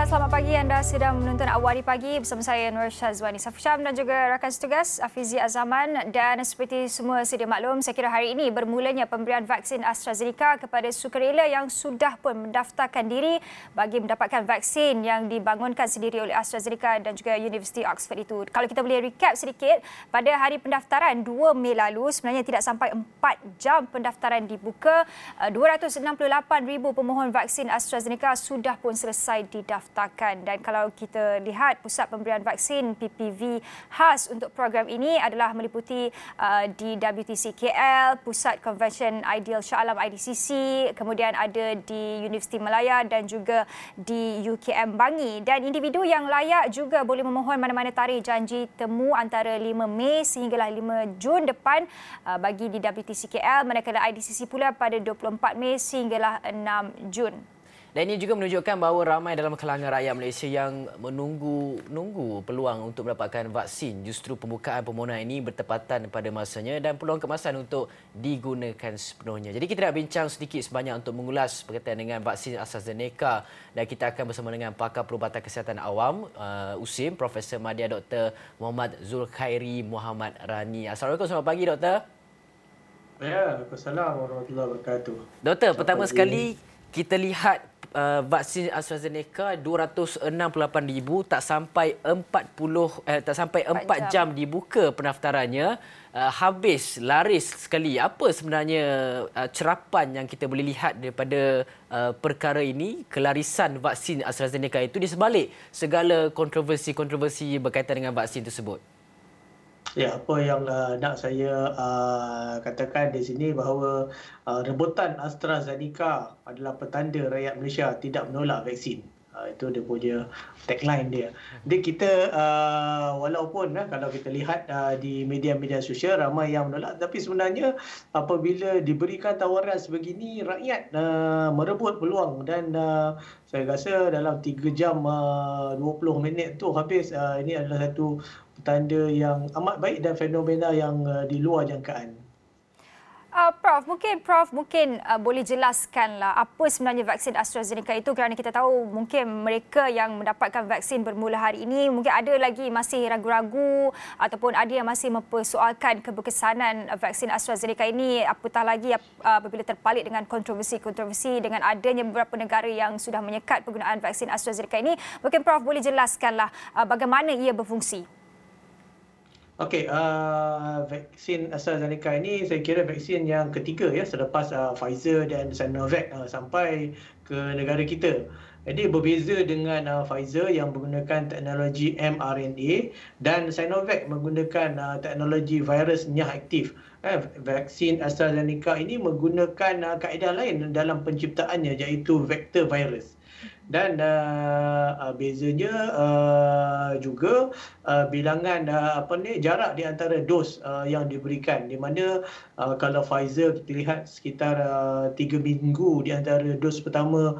selamat pagi. Anda sedang menonton Awari Pagi bersama saya Nur Syazwani Safisham dan juga rakan setugas Afizi Azaman. Dan seperti semua sedia maklum, saya kira hari ini bermulanya pemberian vaksin AstraZeneca kepada sukarela yang sudah pun mendaftarkan diri bagi mendapatkan vaksin yang dibangunkan sendiri oleh AstraZeneca dan juga Universiti Oxford itu. Kalau kita boleh recap sedikit, pada hari pendaftaran 2 Mei lalu, sebenarnya tidak sampai 4 jam pendaftaran dibuka, 268,000 pemohon vaksin AstraZeneca sudah pun selesai didaftarkan. Dan kalau kita lihat pusat pemberian vaksin PPV khas untuk program ini adalah meliputi di WTC KL, Pusat Convention Ideal Shah Alam IDCC, kemudian ada di Universiti Malaya dan juga di UKM Bangi. Dan individu yang layak juga boleh memohon mana-mana tarikh janji temu antara 5 Mei sehinggalah 5 Jun depan bagi di WTC KL, manakala IDCC pula pada 24 Mei sehinggalah 6 Jun. Dan ini juga menunjukkan bahawa ramai dalam kalangan rakyat Malaysia yang menunggu peluang untuk mendapatkan vaksin. Justru pembukaan permohonan ini bertepatan pada masanya dan peluang keemasan untuk digunakan sepenuhnya. Jadi kita nak bincang sedikit sebanyak untuk mengulas berkaitan dengan vaksin AstraZeneca, dan kita akan bersama dengan pakar perubatan kesihatan awam USIM, Profesor Madya Dr. Muhammad Zulkhairi Muhammad Rani. Assalamualaikum, selamat pagi Doktor. Ya, Assalamualaikum warahmatullahi wabarakatuh. Doktor, pertama sekali kita lihat vaksin AstraZeneca 268,000 tak sampai 4 jam dibuka pendaftarannya, habis laris sekali. Apa sebenarnya cerapan yang kita boleh lihat daripada perkara ini, kelarisan vaksin AstraZeneca itu di sebalik segala kontroversi berkaitan dengan vaksin tersebut? Ya, apa yang nak saya katakan di sini bahawa rebutan AstraZeneca adalah petanda rakyat Malaysia tidak menolak vaksin. Itu dia punya tagline dia. Jadi kita walaupun kalau kita lihat di media-media sosial ramai yang menolak, tapi sebenarnya apabila diberikan tawaran sebegini, rakyat merebut peluang. Dan saya rasa dalam 3 jam 20 minit tu habis. Ini adalah satu tanda yang amat baik dan fenomena yang di luar jangkaan. Prof mungkin boleh jelaskanlah apa sebenarnya vaksin AstraZeneca itu, kerana kita tahu mungkin mereka yang mendapatkan vaksin bermula hari ini mungkin ada lagi masih ragu-ragu ataupun ada yang masih mempersoalkan keberkesanan vaksin AstraZeneca ini, apatah lagi apabila terpalit dengan kontroversi dengan adanya beberapa negara yang sudah menyekat penggunaan vaksin AstraZeneca ini. Mungkin Prof boleh jelaskanlah bagaimana ia berfungsi. Okey, vaksin AstraZeneca ini saya kira vaksin yang ketiga ya selepas Pfizer dan Sinovac sampai ke negara kita. Jadi berbeza dengan Pfizer yang menggunakan teknologi mRNA dan Sinovac menggunakan teknologi virus nyah aktif. Vaksin AstraZeneca ini menggunakan kaedah lain dalam penciptaannya, iaitu vektor virus. Dan bezanya juga bilangan jarak di antara dos yang diberikan, di mana kalau Pfizer kita lihat sekitar 3 minggu di antara dos pertama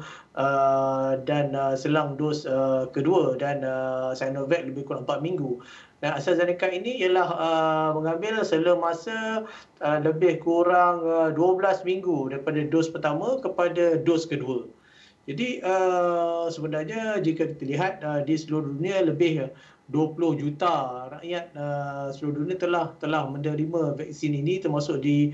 dan selang dos kedua, dan Sinovac lebih kurang 4 minggu. Dan AstraZeneca ini ialah mengambil selang masa lebih kurang 12 minggu daripada dos pertama kepada dos kedua. Jadi sebenarnya jika kita lihat di seluruh dunia lebih 20 juta rakyat seluruh dunia telah menerima vaksin ini, termasuk di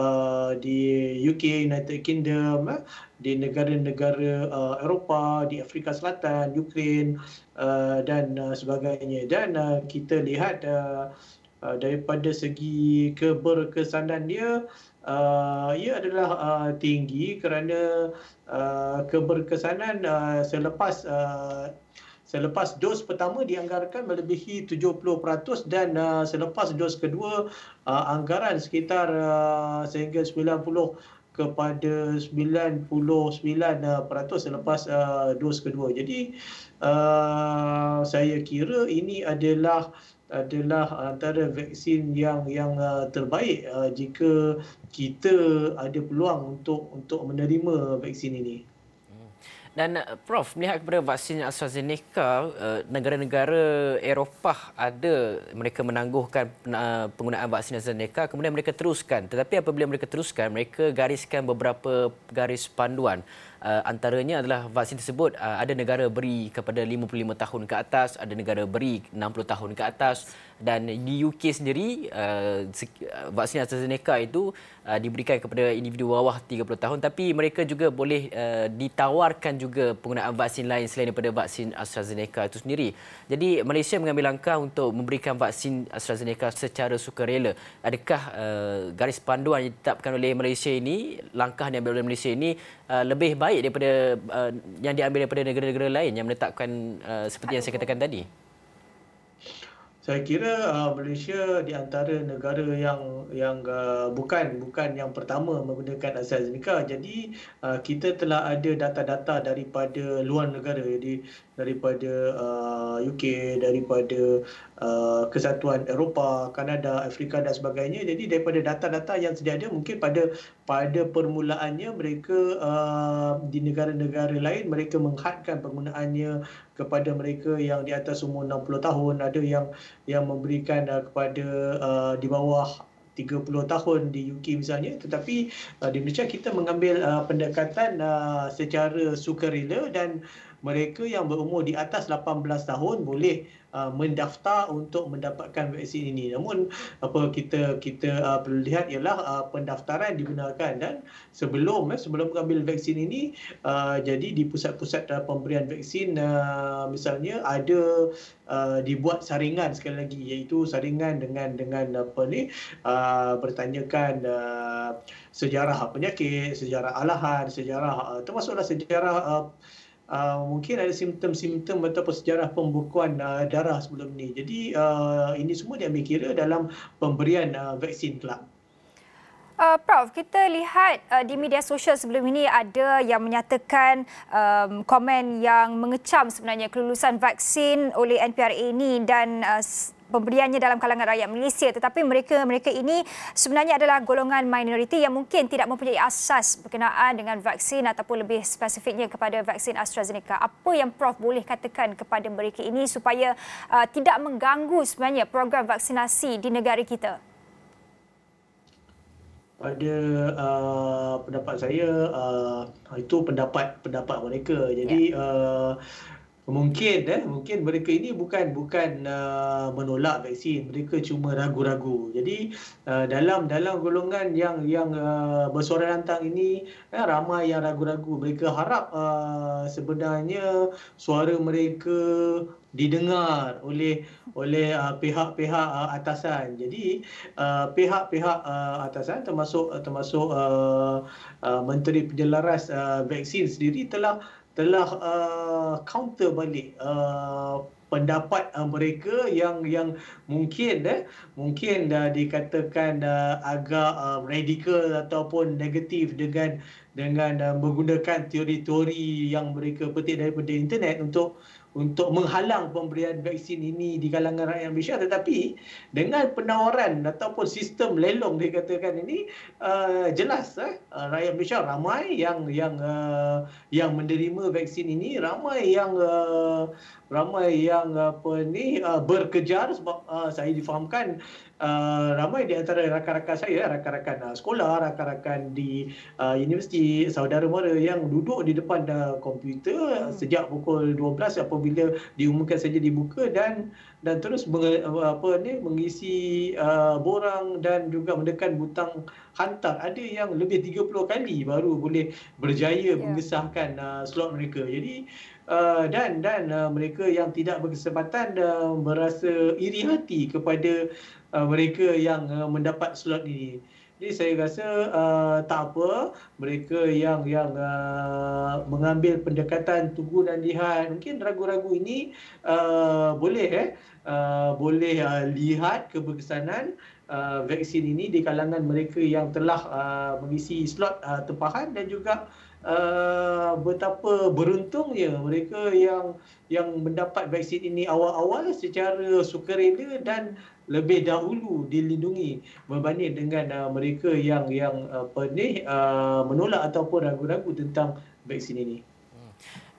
UK, United Kingdom, di negara-negara Eropah, di Afrika Selatan, Ukraine dan sebagainya. Dan kita lihat daripada segi keberkesanan dia, ia adalah tinggi kerana keberkesanan selepas dos pertama dianggarkan melebihi 70% dan selepas dos kedua anggaran sekitar sehingga 90 kepada 99% selepas dos kedua. Jadi saya kira ini adalah antara vaksin yang terbaik jika kita ada peluang untuk menerima vaksin ini. Dan Prof, melihat kepada vaksin AstraZeneca, negara-negara Eropah mereka menangguhkan penggunaan vaksin AstraZeneca, kemudian mereka teruskan. Tetapi apabila mereka teruskan, mereka gariskan beberapa garis panduan. Antaranya adalah vaksin tersebut ada negara beri kepada 55 tahun ke atas, ada negara beri 60 tahun ke atas, dan di UK sendiri vaksin AstraZeneca itu diberikan kepada individu bawah 30 tahun, tapi mereka juga boleh ditawarkan juga penggunaan vaksin lain selain daripada vaksin AstraZeneca itu sendiri. Jadi Malaysia mengambil langkah untuk memberikan vaksin AstraZeneca secara sukarela. Adakah garis panduan yang ditetapkan oleh Malaysia ini, langkah yang diambil oleh Malaysia ini lebih baik daripada yang diambil daripada negara-negara lain yang menetapkan seperti yang saya katakan tadi? Saya kira Malaysia di antara negara yang bukan yang pertama menggunakan AstraZeneca. Jadi kita telah ada data-data daripada luar negara, jadi daripada UK, daripada Kesatuan Eropah, Kanada, Afrika dan sebagainya. Jadi daripada data-data yang sedia ada, mungkin pada permulaannya mereka di negara-negara lain mereka menghadkan penggunaannya kepada mereka yang di atas umur 60 tahun, ada yang memberikan kepada di bawah 30 tahun di UK misalnya. Tetapi di Malaysia kita mengambil pendekatan secara sukarela, dan mereka yang berumur di atas 18 tahun boleh mendaftar untuk mendapatkan vaksin ini. Namun apa kita perlu lihat ialah pendaftaran digunakan, dan sebelum mengambil vaksin ini jadi di pusat-pusat pemberian vaksin misalnya ada dibuat saringan, sekali lagi, iaitu saringan dengan bertanyakan sejarah penyakit, sejarah alahan, sejarah termasuklah sejarah mungkin ada simptom-simptom ataupun sejarah pembekuan darah sebelum ni. Jadi ini semua diambil kira dalam pemberian vaksin kelak. Prof, kita lihat di media sosial sebelum ini ada yang menyatakan komen yang mengecam sebenarnya kelulusan vaksin oleh NPRA ini dan pemberiannya dalam kalangan rakyat Malaysia, tetapi mereka ini sebenarnya adalah golongan minoriti yang mungkin tidak mempunyai asas berkenaan dengan vaksin ataupun lebih spesifiknya kepada vaksin AstraZeneca. Apa yang Prof boleh katakan kepada mereka ini supaya tidak mengganggu sebenarnya program vaksinasi di negara kita? Pada pendapat saya itu pendapat mereka. Jadi mungkin mereka ini bukan menolak vaksin, mereka cuma ragu-ragu. Jadi dalam golongan yang bersuara lantang ini ramai yang ragu-ragu. Mereka harap sebenarnya suara mereka didengar oleh pihak-pihak atasan. Jadi pihak-pihak atasan termasuk Menteri Penjelaras Vaksin sendiri telah counter balik pendapat mereka yang mungkin dikatakan agak radikal ataupun negatif dengan menggunakan teori-teori yang mereka petik daripada internet untuk menghalang pemberian vaksin ini di kalangan rakyat Malaysia. Tetapi dengan penawaran ataupun sistem lelong dikatakan ini, jelas rakyat Malaysia ramai yang menerima vaksin ini, ramai yang berkejar, sebab saya difahamkan ramai di antara rakan-rakan saya, rakan-rakan sekolah, rakan-rakan di universiti, saudara mara yang duduk di depan komputer sejak pukul 12 apabila diumumkan saja dibuka, dan terus mengisi borang dan juga menekan butang hantar. Ada yang lebih 30 kali baru boleh berjaya mengesahkan slot mereka. Jadi dan mereka yang tidak berkesempatan berasa iri hati kepada mereka yang mendapat slot ini. Jadi saya rasa tak apa, mereka yang mengambil pendekatan tunggu dan lihat, mungkin ragu-ragu ini boleh lihat keberkesanan vaksin ini di kalangan mereka yang telah mengisi slot tempahan, dan juga betapa beruntungnya mereka yang mendapat vaksin ini awal-awal secara sukarela dan lebih dahulu dilindungi berbanding dengan mereka yang menolak ataupun ragu-ragu tentang vaksin ini.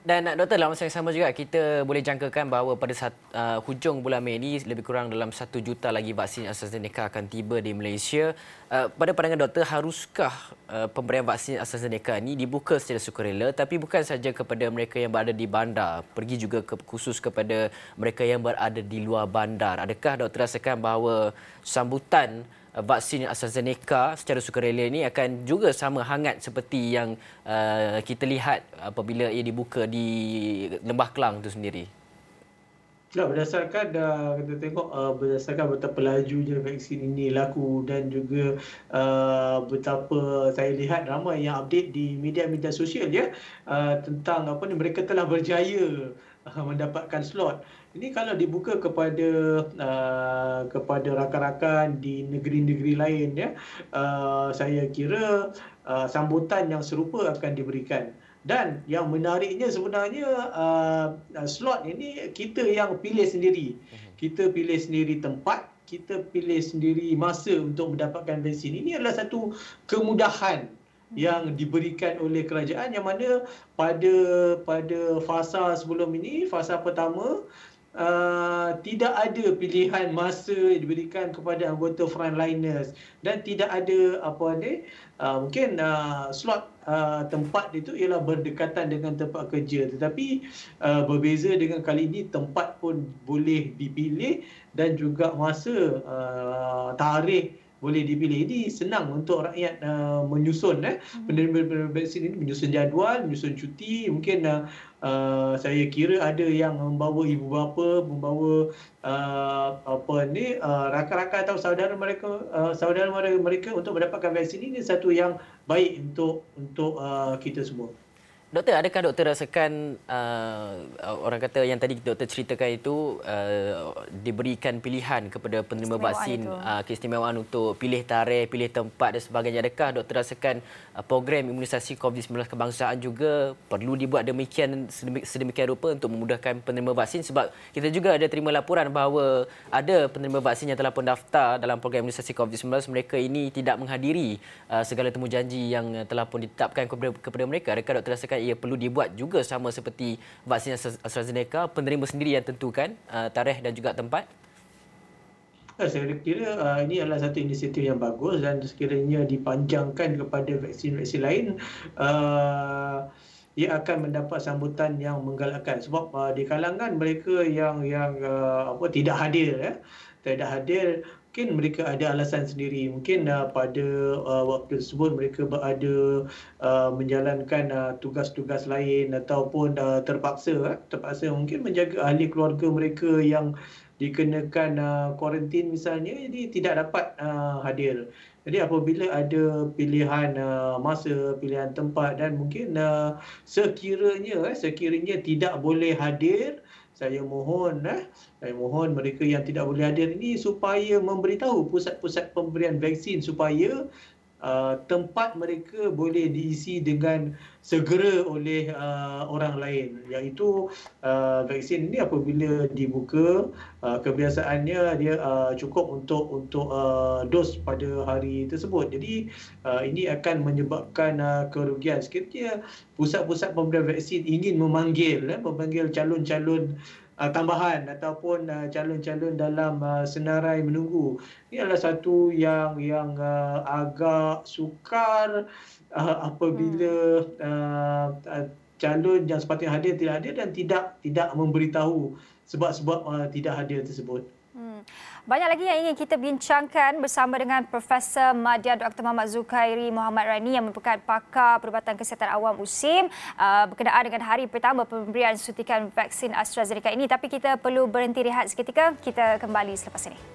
Dan Doktor, dalam masa yang sama juga kita boleh jangkakan bahawa pada hujung bulan Mei ini lebih kurang dalam 1 juta lagi vaksin AstraZeneca akan tiba di Malaysia. Pada pandangan Doktor, haruskah pemberian vaksin AstraZeneca ini dibuka secara sukarela, tapi bukan saja kepada mereka yang berada di bandar, pergi juga khusus kepada mereka yang berada di luar bandar. Adakah Doktor rasakan bahawa sambutan vaksin AstraZeneca secara sukarela ini akan juga sama hangat seperti yang kita lihat apabila ia dibuka di Lembah Kelang itu sendiri? Ya, berdasarkan kita tengok berdasarkan betapa lajunya vaksin ini laku dan juga betapa saya lihat ramai yang update di media-media sosial tentang mereka telah berjaya mendapatkan slot. Ini kalau dibuka kepada rakan-rakan di negeri-negeri lain saya kira sambutan yang serupa akan diberikan. Dan yang menariknya sebenarnya slot ini kita yang pilih sendiri. Kita pilih sendiri tempat, kita pilih sendiri masa untuk mendapatkan vaksin. Ini adalah satu kemudahan yang diberikan oleh kerajaan, yang mana pada fasa sebelum ini, fasa pertama, tidak ada pilihan masa diberikan kepada anggota frontliners dan tidak ada mungkin slot tempat itu ialah berdekatan dengan tempat kerja, tetapi berbeza dengan kali ini tempat pun boleh dipilih dan juga masa tarikh boleh dipilih. Ini senang untuk rakyat menyusun penerima vaksin ini, menyusun jadual, menyusun cuti. Mungkin saya kira ada yang membawa ibu bapa, membawa rakan-rakan atau saudara mereka untuk mendapatkan vaksin ini. Satu yang baik untuk kita semua. Doktor, adakah doktor rasakan orang kata yang tadi doktor ceritakan itu diberikan pilihan kepada penerima vaksin, keistimewaan untuk pilih tarikh, pilih tempat dan sebagainya? Adakah doktor rasakan program imunisasi COVID-19 kebangsaan juga perlu dibuat sedemikian rupa untuk memudahkan penerima vaksin? Sebab kita juga ada terima laporan bahawa ada penerima vaksin yang telah pendaftar dalam program imunisasi COVID-19, mereka ini tidak menghadiri segala temujanji yang telah pun ditetapkan kepada mereka. Adakah doktor rasakan ia perlu dibuat juga sama seperti vaksin AstraZeneca, penerima sendiri yang tentukan tarikh dan juga tempat? Saya kira ini adalah satu inisiatif yang bagus, dan sekiranya dipanjangkan kepada vaksin-vaksin lain, ia akan mendapat sambutan yang menggalakkan. Sebab di kalangan mereka yang tidak hadir, mungkin mereka ada alasan sendiri. Mungkin pada waktu tersebut mereka berada menjalankan tugas-tugas lain ataupun terpaksa mungkin menjaga ahli keluarga mereka yang dikenakan kuarantin misalnya, jadi tidak dapat hadir. Jadi apabila ada pilihan masa, pilihan tempat, dan mungkin sekiranya tidak boleh hadir, saya mohon mereka yang tidak boleh hadir ini supaya memberitahu pusat-pusat pemberian vaksin supaya tempat mereka boleh diisi dengan segera oleh orang lain. Iaitu vaksin ini apabila dibuka, kebiasaannya dia cukup untuk dos pada hari tersebut. Jadi ini akan menyebabkan kerugian. Sekiranya pusat-pusat pemberian vaksin ingin memanggil calon-calon tambahan ataupun calon-calon dalam senarai menunggu, ini adalah satu yang agak sukar apabila calon yang sepatutnya hadir tidak hadir dan tidak memberitahu sebab-sebab tidak hadir tersebut. Banyak lagi yang ingin kita bincangkan bersama dengan Profesor Madya Dr. Muhammad Zulkhairi Muhammad Rani yang merupakan pakar Perubatan Kesihatan Awam USIM berkenaan dengan hari pertama pemberian suntikan vaksin AstraZeneca ini. Tapi kita perlu berhenti rehat seketika. Kita kembali selepas ini.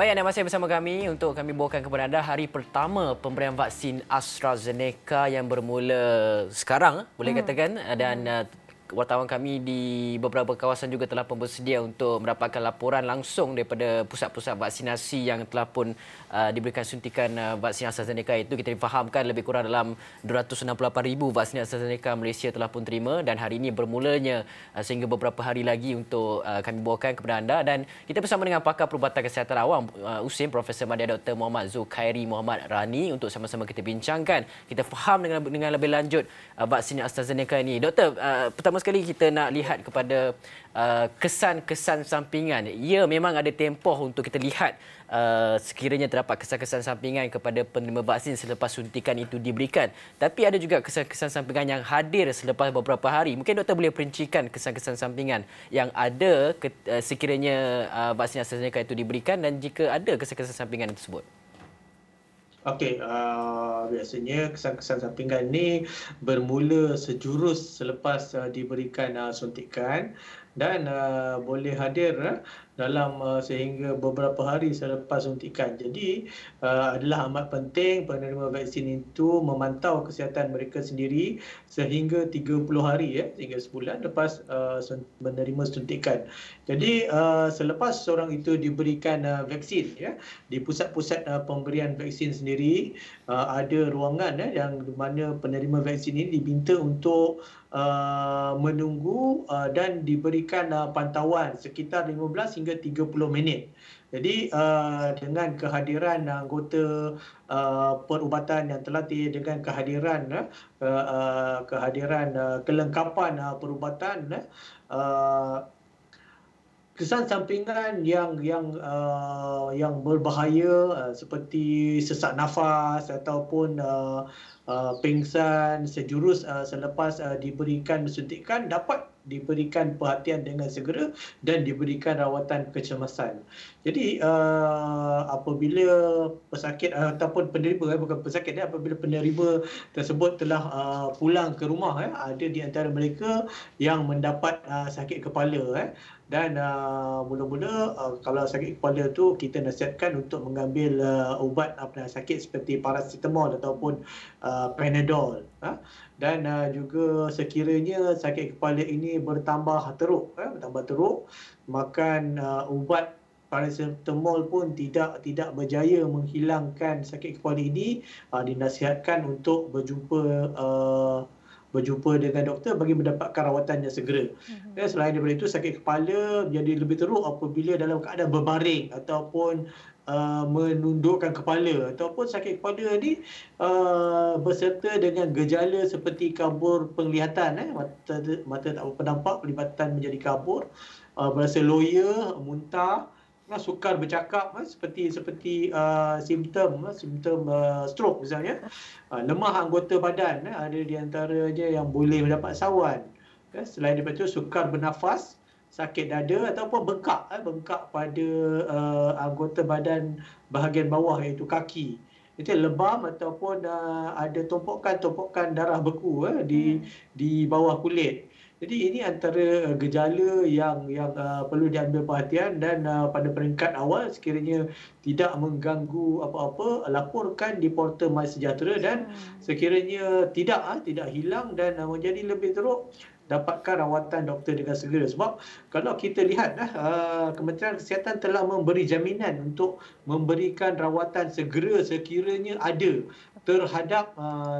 Baik, anda masih bersama kami untuk kami bawakan kepada anda hari pertama pemberian vaksin AstraZeneca yang bermula sekarang, boleh katakan, dan wartawan kami di beberapa kawasan juga telah pun bersedia untuk mendapatkan laporan langsung daripada pusat-pusat vaksinasi yang telah pun diberikan suntikan vaksin AstraZeneca itu. Kita difahamkan lebih kurang dalam 268,000 vaksin AstraZeneca Malaysia telah pun terima, dan hari ini bermulanya sehingga beberapa hari lagi untuk kami bawakan kepada anda. Dan kita bersama dengan pakar perubatan kesihatan awam USIM, Profesor Madya Dr. Muhammad Zulkhairi Muhammad Rani, untuk sama-sama kita bincangkan, kita faham dengan lebih lanjut vaksin AstraZeneca ini. Doktor, pertama sekali kita nak lihat kepada kesan-kesan sampingan. Ya, memang ada tempoh untuk kita lihat sekiranya terdapat kesan-kesan sampingan kepada penerima vaksin selepas suntikan itu diberikan. Tapi ada juga kesan-kesan sampingan yang hadir selepas beberapa hari. Mungkin doktor boleh perincikan kesan-kesan sampingan yang ada sekiranya vaksin AstraZeneca itu diberikan, dan jika ada kesan-kesan sampingan tersebut. Okey, biasanya kesan-kesan sampingan ni bermula sejurus selepas diberikan suntikan, dan boleh hadir dalam sehingga beberapa hari selepas suntikan. Jadi adalah amat penting penerima vaksin itu memantau kesihatan mereka sendiri sehingga 30 hari, sehingga sebulan lepas menerima suntikan. Jadi selepas seorang itu diberikan vaksin, di pusat-pusat pemberian vaksin sendiri ada ruangan yang di mana penerima vaksin ini diminta untuk menunggu dan diberikan pantauan sekitar 15 hingga 30 minit. Jadi dengan kehadiran anggota perubatan yang terlatih, dengan kehadiran kelengkapan perubatan, kesan sampingan yang berbahaya seperti sesak nafas ataupun pingsan sejurus selepas diberikan suntikan dapat diberikan perhatian dengan segera dan diberikan rawatan kecemasan. Jadi apabila pesakit ataupun penerima, bukan pesakit, apabila penerima tersebut telah pulang ke rumah, ada di antara mereka yang mendapat sakit kepala, dan mula-mula kalau sakit kepala tu kita nasihatkan untuk mengambil ubat penangis sakit seperti paracetamol ataupun Panadol. Dan juga sekiranya sakit kepala ini bertambah teruk, makan ubat paracetamol pun tidak berjaya menghilangkan sakit kepala ini, dinasihatkan untuk berjumpa dengan doktor bagi mendapatkan rawatan yang segera. Dan selain daripada itu, sakit kepala menjadi lebih teruk apabila dalam keadaan berbaring ataupun menundukkan kepala, ataupun sakit kepala ni berserta dengan gejala seperti kabur penglihatan, mata tak berapa nampak, penglihatan menjadi kabur, berasa loya, muntah, sukar bercakap, seperti simptom stroke misalnya, lemah anggota badan, ada di antaranya yang boleh mendapat sawan. Selain daripada itu, sukar bernafas, sakit dada ataupun bengkak pada anggota badan bahagian bawah, iaitu kaki. Itu lebam ataupun ada tumpukan darah beku di bawah kulit. Jadi ini antara gejala yang perlu diambil perhatian, dan pada peringkat awal sekiranya tidak mengganggu apa-apa, laporkan di portal MySejahtera, dan sekiranya tidak hilang dan menjadi lebih teruk, dapatkan rawatan doktor dengan segera. Sebab kalau kita lihat, Kementerian Kesihatan telah memberi jaminan untuk memberikan rawatan segera sekiranya ada terhadap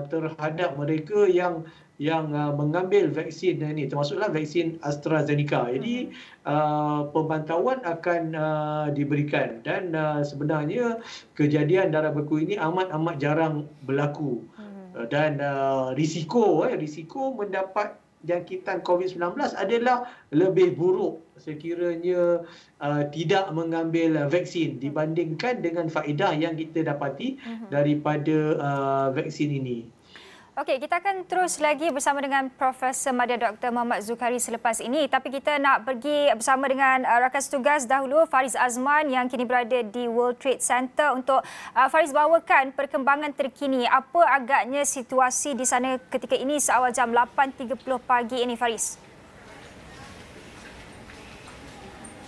mereka yang mengambil vaksin ini, termasuklah vaksin AstraZeneca. Jadi pemantauan akan diberikan, dan sebenarnya kejadian darah beku ini amat jarang berlaku, dan risiko mendapat jangkitan COVID-19 adalah lebih buruk sekiranya tidak mengambil vaksin dibandingkan dengan faedah yang kita dapati daripada vaksin ini. Okey, kita akan terus lagi bersama dengan Profesor Madya Dr. Muhammad Zulkhairi selepas ini. Tapi kita nak pergi bersama dengan rakan setugas dahulu, Fariz Azman yang kini berada di World Trade Center, untuk Fariz bawakan perkembangan terkini. Apa agaknya situasi di sana ketika ini seawal jam 8.30 pagi ini, Fariz?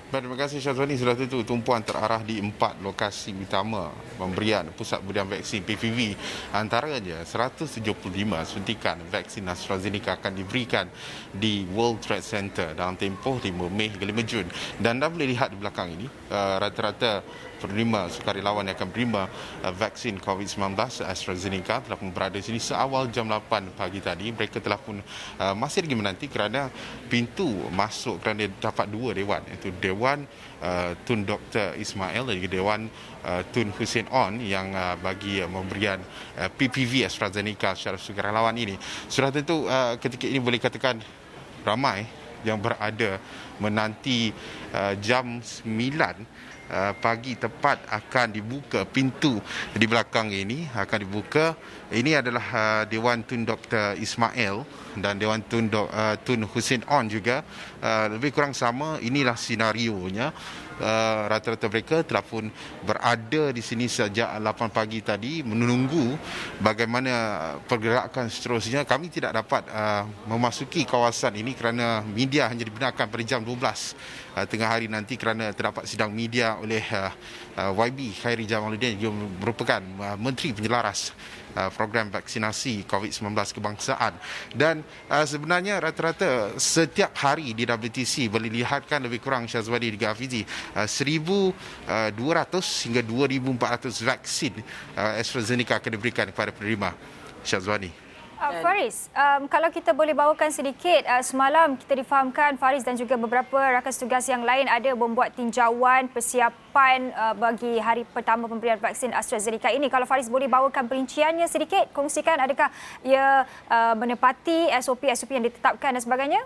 Baik, terima kasih Syazwani. Sudah tentu tumpuan terarah di 4 lokasi utama pemberian pusat pemberian vaksin PPV. Antaranya 175 suntikan vaksin AstraZeneca akan diberikan di World Trade Center dalam tempoh 5 Mei hingga 5 Jun. Dan anda boleh lihat di belakang ini, rata-rata penerima sukarelawan yang akan menerima vaksin COVID-19 AstraZeneca telah pun berada di sini seawal jam 8 pagi tadi. Mereka telah pun masih lagi menanti kerana pintu masuk kerana dapat 2 dewan, iaitu Dewan Tun Dr. Ismail dan juga Dewan Tun Hussein On yang bagi pemberian PPV AstraZeneca secara sukarelawan ini. Sudah tentu ketika ini boleh katakan ramai yang berada menanti jam 9 pagi tepat akan dibuka pintu di belakang ini akan dibuka. Ini adalah Dewan Tun Dr. Ismail dan Dewan Tun Hussein On juga. Lebih kurang sama, inilah senarionya. Rata-rata mereka telah pun berada di sini sejak 8 pagi tadi menunggu bagaimana pergerakan seterusnya. Kami tidak dapat memasuki kawasan ini kerana media hanya dibenarkan pada jam 12 tengah hari nanti kerana terdapat sidang media oleh YB Khairi Jamaluddin yang merupakan Menteri Penyelaras program vaksinasi COVID-19 kebangsaan. Dan sebenarnya rata-rata setiap hari di WTC boleh lihatkan lebih kurang Syazwani dan Hafizi 1,200 hingga 2,400 vaksin AstraZeneca akan diberikan kepada penerima. Syazwani. Faris, kalau kita boleh bawakan sedikit, semalam kita difahamkan Faris dan juga beberapa rakan tugas yang lain ada membuat tinjauan persiapan bagi hari pertama pemberian vaksin AstraZeneca ini. Kalau Faris boleh bawakan perinciannya sedikit, kongsikan adakah ia menepati SOP-SOP yang ditetapkan dan sebagainya?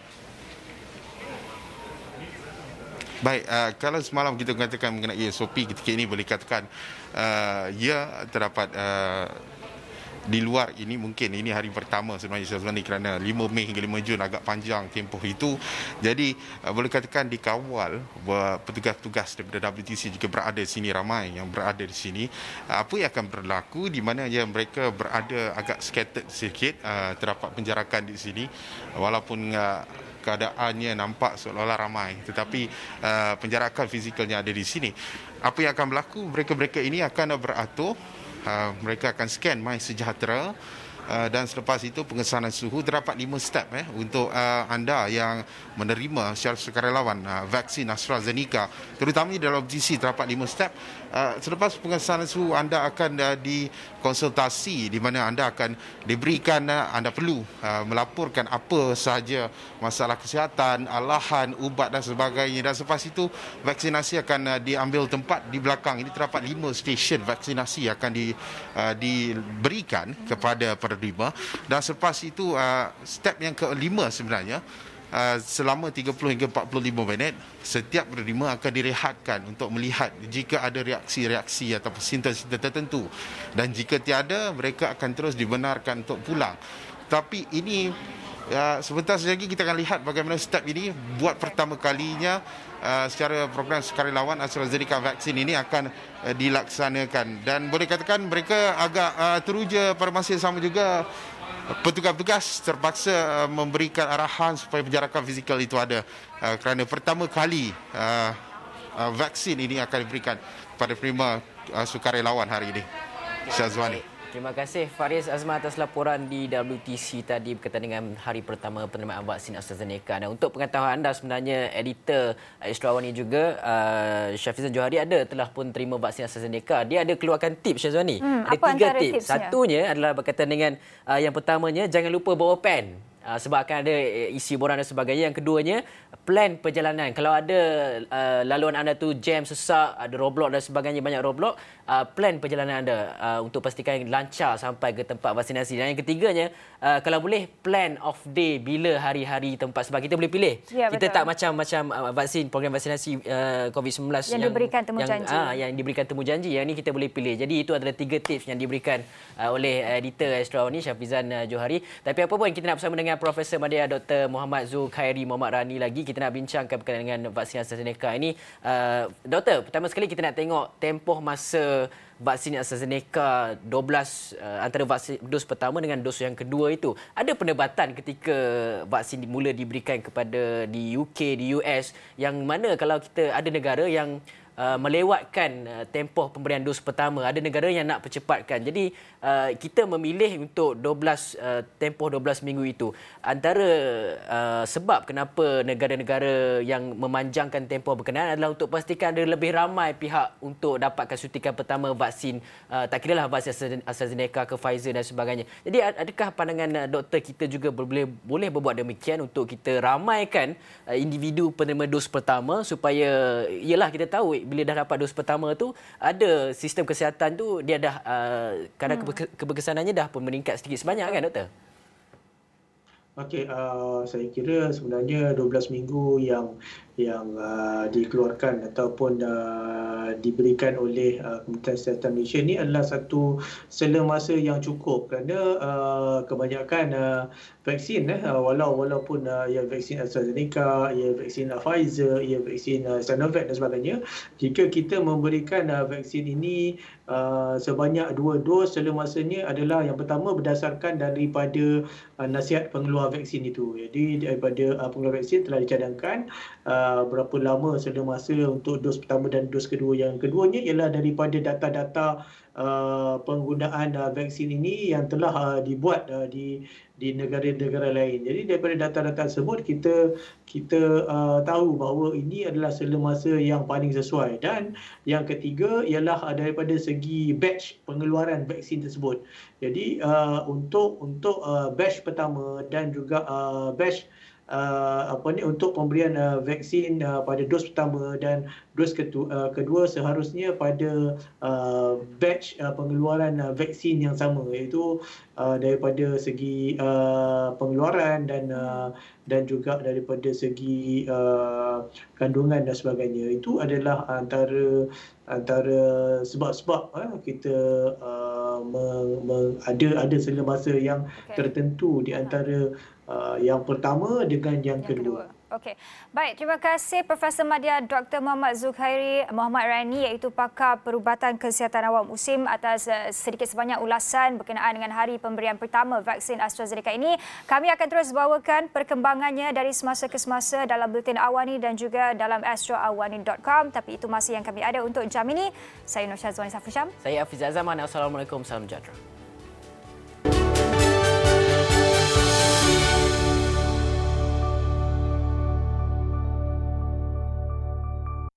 Baik, kalau semalam kita mengatakan mengenai SOP, ketika ini boleh katakan ia terdapat di luar ini. Mungkin ini hari pertama sebenarnya Syazwani kerana 5 Mei hingga 5 Jun agak panjang tempoh itu. Jadi boleh katakan dikawal petugas-petugas daripada WTC juga berada di sini, ramai yang berada di sini. Apa yang akan berlaku di mana yang mereka berada agak scattered sedikit, terdapat penjarakan di sini walaupun keadaannya nampak seolah-olah ramai, tetapi penjarakan fizikalnya ada di sini. Apa yang akan berlaku, mereka-mereka ini akan beratur. Mereka akan scan MySejahtera dan selepas itu pengesanan suhu. Terdapat 5 step untuk anda yang menerima secara sukarelawan vaksin AstraZeneca, terutamanya dalam WTC terdapat 5 step. Selepas pengesanan suhu, anda akan dikonsultasi di mana anda akan diberikan, anda perlu melaporkan apa sahaja masalah kesihatan, alahan, ubat dan sebagainya. Dan selepas itu vaksinasi akan diambil tempat di belakang. Ini terdapat 5 stesen vaksinasi yang akan diberikan kepada penerima. Dan selepas itu step yang kelima sebenarnya, selama 30 hingga 45 minit setiap penerima akan direhatkan untuk melihat jika ada reaksi-reaksi atau simptom-simptom tertentu, dan jika tiada mereka akan terus dibenarkan untuk pulang. Tapi ini sebentar saja lagi kita akan lihat bagaimana step ini buat pertama kalinya secara program sukarelawan AstraZeneca vaksin ini akan dilaksanakan. Dan boleh katakan mereka agak teruja pada masa yang sama juga. Petugas-petugas terpaksa memberikan arahan supaya penjarakan fizikal itu ada kerana pertama kali vaksin ini akan diberikan kepada penerima sukarelawan hari ini. Syazwani. Terima kasih Faris Azman atas laporan di WTC tadi berkaitan dengan hari pertama penerimaan vaksin AstraZeneca. Dan untuk pengetahuan anda, sebenarnya editor Extrawani juga Syafizan Johari telah pun terima vaksin AstraZeneca. Dia ada keluarkan tips, Syazwani. Ada 3 tips. Satunya adalah berkaitan dengan yang pertamanya, jangan lupa bawa pen. Sebab akan ada isi borang dan sebagainya. Yang keduanya, plan perjalanan. Kalau ada laluan anda tu jam, sesak, ada roadblock dan sebagainya, banyak roadblock, plan perjalanan anda untuk pastikan lancar sampai ke tempat vaksinasi. Dan yang ketiganya, kalau boleh plan off day bila hari-hari tempat, sebab kita boleh pilih. Ya, kita betul. tak macam vaksin, program vaksinasi COVID-19 yang diberikan temu janji. Yang diberikan temu janji. Yang ini kita boleh pilih. Jadi itu adalah 3 tips yang diberikan oleh editor Extrawani Syafizan Johari. Tapi apa pun, kita nak bersama dengan Profesor Madya Dr. Muhammad Zul Khairi Muhammad Rani lagi. Kita nak bincangkan berkaitan dengan vaksin AstraZeneca ini. Doktor, pertama sekali kita nak tengok tempoh masa vaksin AstraZeneca 12 antara vaksin dos pertama dengan dos yang kedua itu. Ada perdebatan ketika vaksin mula diberikan kepada di UK, di US, yang mana kalau kita ada negara yang melewatkan tempoh pemberian dos pertama, ada negara yang nak percepatkan. Jadi kita memilih untuk tempoh 12 minggu itu. Antara sebab kenapa negara-negara yang memanjangkan tempoh berkenaan adalah untuk pastikan ada lebih ramai pihak untuk dapatkan suntikan pertama vaksin, tak kiralah vaksin AstraZeneca ke Pfizer dan sebagainya. Jadi adakah pandangan doktor kita juga boleh berbuat demikian untuk kita ramaikan individu penerima dos pertama supaya ialah kita tahu bila dah dapat dos pertama tu ada sistem kesihatan tu dia dah kadar keberkesanannya dah pun meningkat sedikit sebanyak kan doktor? Okey, saya kira sebenarnya 12 minggu yang dikeluarkan ataupun diberikan oleh Kementerian Kesihatan Malaysia ni adalah satu sela masa yang cukup kerana kebanyakan vaksin walaupun ia vaksin AstraZeneca, ia vaksin Pfizer, ia vaksin Sinovac dan sebagainya, jika kita memberikan vaksin ini sebanyak 2 dos, sela masanya adalah yang pertama berdasarkan daripada nasihat pengeluar vaksin itu. Jadi daripada pengeluar vaksin telah dicadangkan berapa lama sela masa untuk dos pertama dan dos kedua. Yang keduanya ialah daripada data-data penggunaan vaksin ini yang telah dibuat di negara-negara lain. Jadi daripada data-data tersebut kita tahu bahawa ini adalah sela masa yang paling sesuai. Dan yang ketiga ialah daripada segi batch pengeluaran vaksin tersebut. Jadi untuk batch pertama dan juga batch untuk pemberian vaksin pada dos pertama dan dos kedua seharusnya pada batch pengeluaran vaksin yang sama, iaitu daripada segi pengeluaran dan juga daripada segi kandungan dan sebagainya. Itu adalah antara sebab-sebab kita ada sela masa yang tertentu di antara yang pertama dengan yang kedua. Okey. Baik, terima kasih Profesor Madya Dr. Muhammad Zulkhairi Muhammad Rani, iaitu pakar perubatan kesihatan awam USIM, atas sedikit sebanyak ulasan berkenaan dengan hari pemberian pertama vaksin AstraZeneca ini. Kami akan terus bawakan perkembangannya dari semasa ke semasa dalam Bulletin Awani dan juga dalam astroawani.com. Tapi itu masih yang kami ada untuk jam ini. Saya Nur Syazwani Safri Syam. Saya Hafiz Azaman. Assalamualaikum. Salam sejahtera.